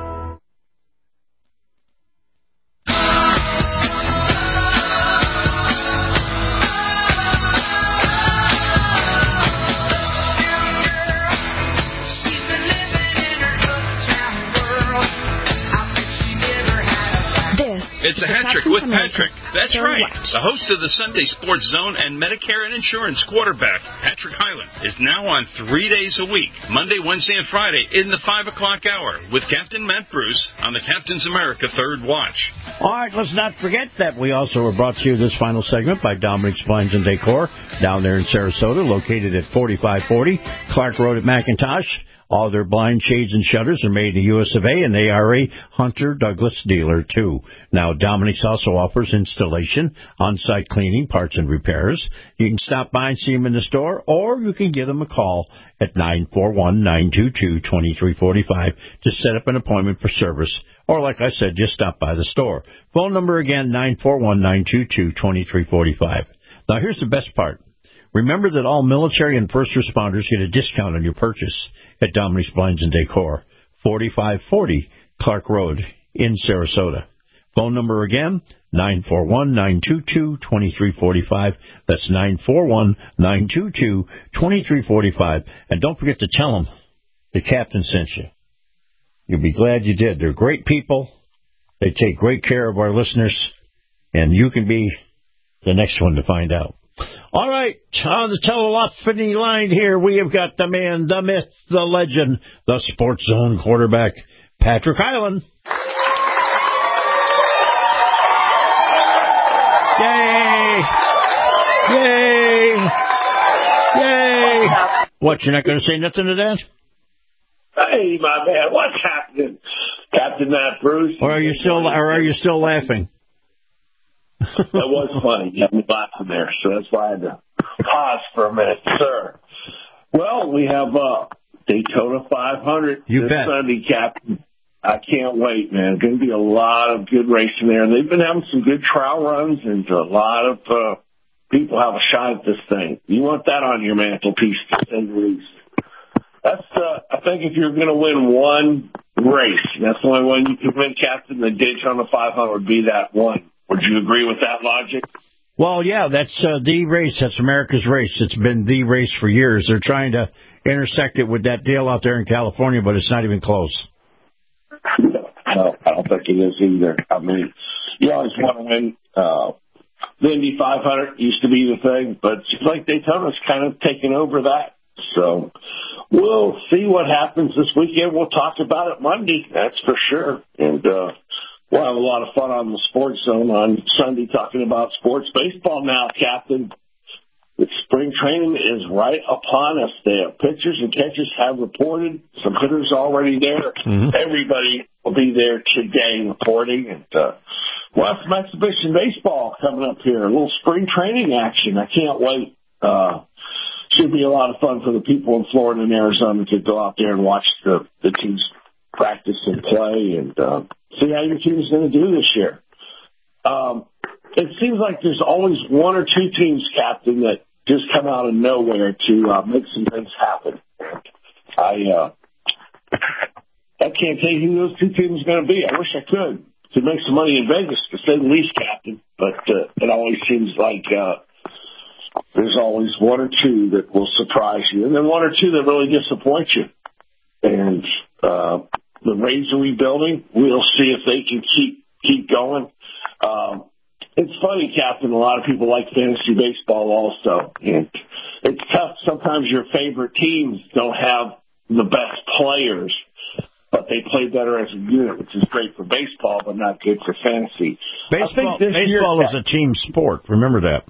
It's a hat trick with Patrick. That's right. The host of the Sunday Sports Zone and Medicare and Insurance quarterback, Patrick Hyland, is now on three days a week, Monday, Wednesday, and Friday in the five o'clock hour with Captain Matt Bruce on the Captain's America Third Watch. All right, let's not forget that we also are brought to you this final segment by Dominic's Blinds and Decor down there in Sarasota, located at forty-five forty Clark Road at McIntosh. All their blind shades and shutters are made in the U S of A, and they are a Hunter Douglas dealer, too. Now, Dominic's also offers installation, on-site cleaning, parts and repairs. You can stop by and see them in the store, or you can give them a call at nine four one, nine two two, two three four five to set up an appointment for service. Or, like I said, just stop by the store. Phone number again, nine four one, nine two two, two three four five. Now, here's the best part. Remember that all military and first responders get a discount on your purchase at Dominic's Blinds and Decor, forty-five forty Clark Road in Sarasota. Phone number again, nine four one, nine two two, two three four five. That's nine four one, nine two two, two three four five. And don't forget to tell them the captain sent you. You'll be glad you did. They're great people. They take great care of our listeners, and you can be the next one to find out. All right, on the telephony line here, we have got the man, the myth, the legend, the Sports Zone quarterback, Patrick Hyland. Yay! Yay! Yay! What, you're not going to say nothing to that? Hey, my man, what's happening, Captain Matt Bruce? Or are you still, or are you still laughing? That was funny. You had me laughing there, so that's why I had to pause for a minute, sir. Well, we have uh, Daytona five hundred you this bet. Sunday, Captain. I can't wait, man. Going to be a lot of good racing there. And they've been having some good trial runs, and a lot of uh, people have a shot at this thing. You want that on your mantelpiece, to say the least. That's, uh, I think if you're going to win one race, that's the only one you can win, Captain, the Daytona five hundred would be that one. Would you agree with that logic? Well, yeah, that's uh, the race. That's America's race. It's been the race for years. They're trying to intersect it with that deal out there in California, but it's not even close. No, I don't think it is either. I mean, you always want to win. Uh, the Indy five hundred used to be the thing, but it seems like Daytona's kind of taken over that. So we'll see what happens this weekend. We'll talk about it Monday, that's for sure. And uh, we'll have a lot of fun on the Sports Zone on Sunday talking about sports. Baseball now, Captain. The spring training is right upon us there. Pitchers and catchers have reported. Some hitters already there. Mm-hmm. Everybody will be there today reporting. And uh, we'll have some exhibition baseball coming up here. A little spring training action. I can't wait. Uh, should be a lot of fun for the people in Florida and Arizona to go out there and watch the, the teams practice and play and uh, see how your team is going to do this year. Um, it seems like there's always one or two teams, Captain, that just come out of nowhere to uh, make some things happen. I uh, I can't tell you who those two teams are going to be. I wish I could to make some money in Vegas, to say the least, Captain. But uh, it always seems like uh, there's always one or two that will surprise you, and then one or two that really disappoint you. And uh, the Rays are rebuilding. We'll see if they can keep keep going. Um, It's funny, Captain, a lot of people like fantasy baseball also. And it's tough. Sometimes your favorite teams don't have the best players, but they play better as a unit, which is great for baseball, but not good for fantasy. Baseball, year, baseball is a team sport. Remember that.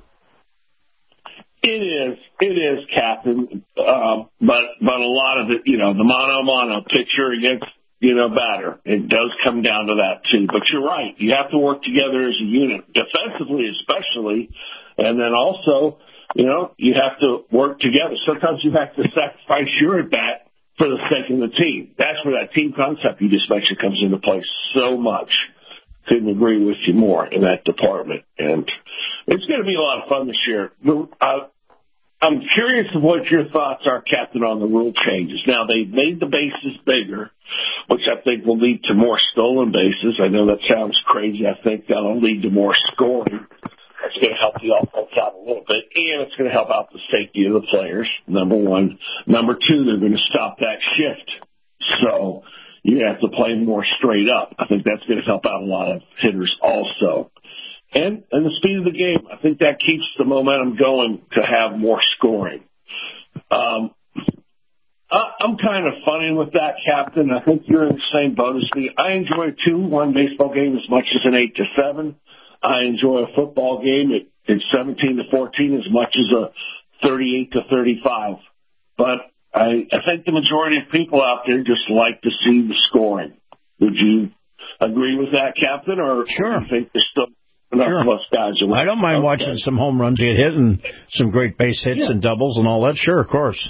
It is. It is, Captain. Um, but, but a lot of it, you know, the mano-a-mano pitcher against you know, batter. It does come down to that, too. But you're right. You have to work together as a unit, defensively especially, and then also, you know, you have to work together. Sometimes you have to sacrifice your at-bat for the sake of the team. That's where that team concept you just mentioned comes into play so much. Couldn't agree with you more in that department. And it's going to be a lot of fun this year. Uh, I'm curious of what your thoughts are, Captain, on the rule changes. Now, they've made the bases bigger, which I think will lead to more stolen bases. I know that sounds crazy. I think that'll lead to more scoring. It's going to help the offense out a little bit, and it's going to help out the safety of the players, number one. Number two, they're going to stop that shift. So you have to play more straight up. I think that's going to help out a lot of hitters also. And, and the speed of the game, I think that keeps the momentum going to have more scoring. Um, I, I'm kind of funny with that, Captain. I think you're in the same boat as me. I enjoy a two one baseball game as much as an eight to seven. I enjoy a football game at, at seventeen to fourteen as much as a thirty-eight to thirty-five. But I, I think the majority of people out there just like to see the scoring. Would you agree with that, Captain? Or sure. Do you think there's still enough sure. of us guys are I don't mind okay. watching some home runs get hit and some great base hits yeah. and doubles and all that. Sure, of course.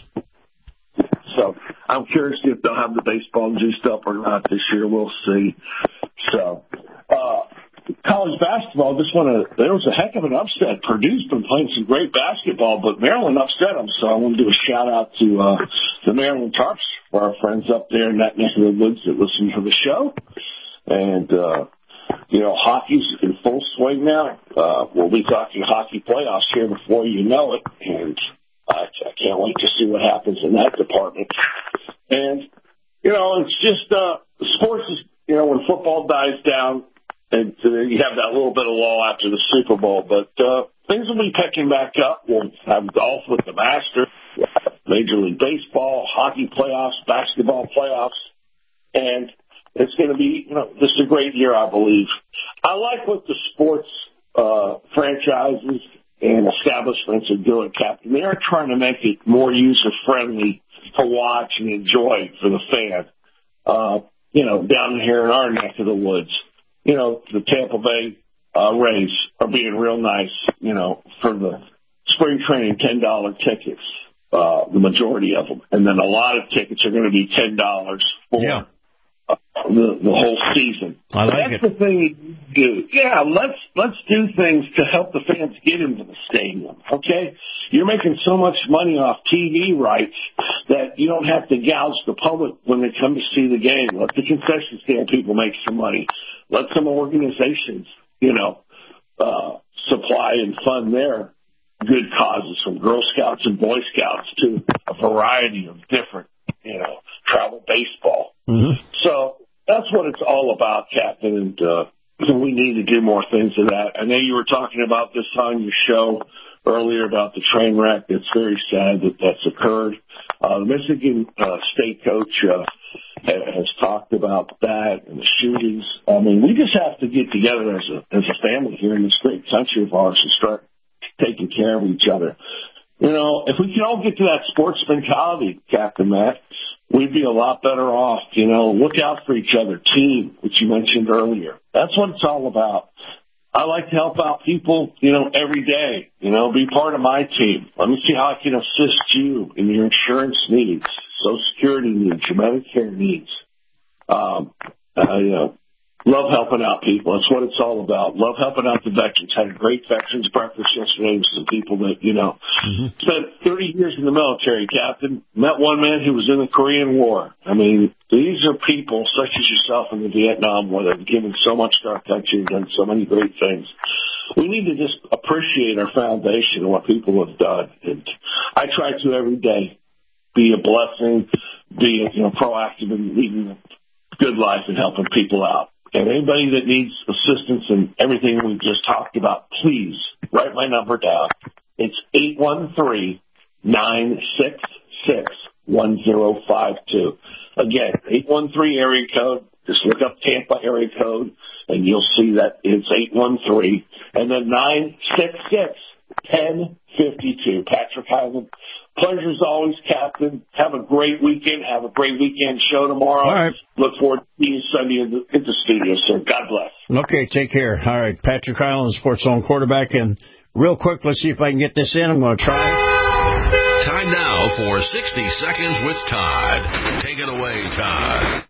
So I'm curious if they'll have the baseball juiced up or not this year. We'll see. So uh, college basketball, just want to, there was a heck of an upset. Purdue's been playing some great basketball, but Maryland upset them. So I want to do a shout out to uh, the Maryland Tarps, for our friends up there in that neck of the woods that listen to the show. And, uh, You know, hockey's in full swing now. Uh, we'll be talking hockey playoffs here before you know it, and I, I can't wait to see what happens in that department. And, you know, it's just, uh, sports is, you know, when football dies down, and uh, you have that little bit of lull after the Super Bowl, but uh, things will be picking back up. We'll have golf with the Masters, Major League Baseball, hockey playoffs, basketball playoffs, and it's going to be, you know, this is a great year, I believe. I like what the sports uh, franchises and establishments are doing, Captain. They are trying to make it more user-friendly to watch and enjoy for the fan. Uh, you know, down here in our neck of the woods, you know, the Tampa Bay uh, Rays are being real nice, you know, for the spring training ten dollar tickets, uh, the majority of them. And then a lot of tickets are going to be ten dollars for yeah. uh, the, the whole season. I like That's it. the thing you do. Yeah, let's, let's do things to help the fans get into the stadium, okay? You're making so much money off T V rights that you don't have to gouge the public when they come to see the game. Let the concession stand people make some money. Let some organizations, you know, uh, supply and fund their good causes, from Girl Scouts and Boy Scouts to a variety of different, you know, travel baseball. Mm-hmm. So that's what it's all about, Captain, and uh, we need to do more things of that. I know you were talking about this on your show earlier about the train wreck. It's very sad that that's occurred. Uh, the Michigan uh, State coach uh, has talked about that and the shootings. I mean, we just have to get together as a as a family here in this great country of ours and start taking care of each other. You know, if we can all get to that sports mentality, Captain Matt, we'd be a lot better off. You know, look out for each other, team, which you mentioned earlier. That's what it's all about. I like to help out people, you know, every day. You know, be part of my team. Let me see how I can assist you in your insurance needs, Social Security needs, your Medicare needs. Um, uh, you know, love helping out people. That's what it's all about. Love helping out the veterans. Had a great veterans breakfast yesterday with some people that, you know, mm-hmm. spent thirty years in the military, Captain. Met one man who was in the Korean War. I mean, these are people such as yourself in the Vietnam War that have given so much to our country and done so many great things. We need to just appreciate our foundation and what people have done. And I try to every day be a blessing, be, you know, proactive in leading a good life and helping people out. And anybody that needs assistance in everything we've just talked about, please write my number down. It's eight one three, nine six six, one zero five two. Again, eight one three area code. Just look up Tampa area code, and you'll see that it's eight one three, and then nine six six, one zero five two. Patrick Hyland, pleasure as always, Captain. Have a great weekend. Have a great weekend show tomorrow. All right. Look forward to seeing you Sunday in the, in the studio, sir. God bless. Okay, take care. All right, Patrick Hyland, Sports Zone quarterback. And real quick, let's see if I can get this in. I'm going to try. Time now for sixty Seconds with Todd. Take it away, Todd.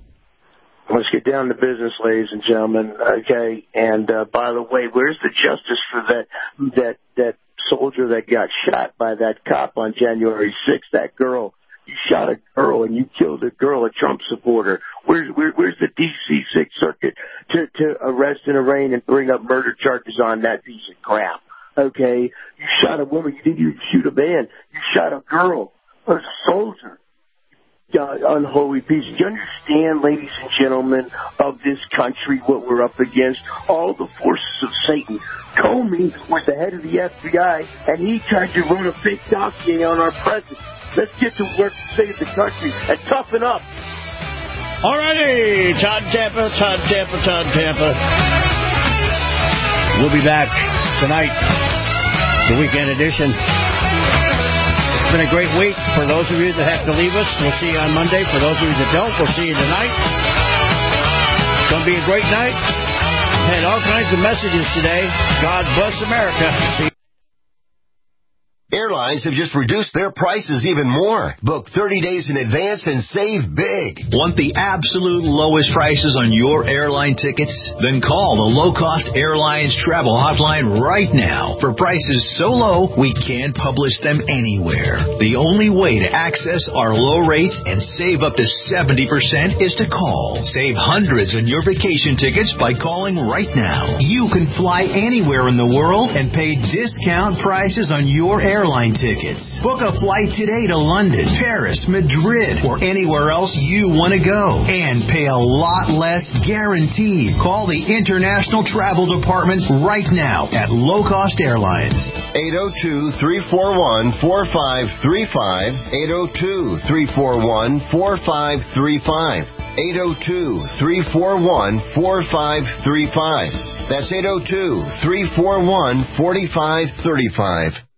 Let's get down to business, ladies and gentlemen. Okay, and uh, by the way, where's the justice for that that that soldier that got shot by that cop on January sixth? That girl, you shot a girl and you killed a girl, a Trump supporter. Where's where, where's the D C Sixth Circuit to to arrest and arraign and bring up murder charges on that piece of crap? Okay, you shot a woman. You didn't even shoot a man. You shot a girl, a soldier. Uh, unholy piece. Do you understand, ladies and gentlemen of this country, what we're up against? All the forces of Satan. Comey was the head of the F B I, and he tried to run a fake dossier on our president. Let's get to work to save the country and toughen up. All righty, Todd Tampa, Todd Tampa, Todd Tampa. We'll be back tonight, the weekend edition. It's been a great week. For those of you that have to leave us, we'll see you on Monday. For those of you that don't, we'll see you tonight. It's going to be a great night. Had all kinds of messages today. God bless America. See you. Airlines have just reduced their prices even more. Book thirty days in advance and save big. Want the absolute lowest prices on your airline tickets? Then call the Low Cost Airlines Travel Hotline right now for prices so low we can't publish them anywhere. The only way to access our low rates and save up to seventy percent is to call. Save hundreds on your vacation tickets by calling right now. You can fly anywhere in the world and pay discount prices on your airline Airline tickets. Book a flight today to London, Paris, Madrid, or anywhere else you want to go and pay a lot less guaranteed. Call the International Travel Department right now at Low Cost Airlines. eight oh two, three four one, four five three five. eight oh two, three four one, four five three five. eight oh two, three four one, four five three five. That's eight oh two, three four one, four five three five.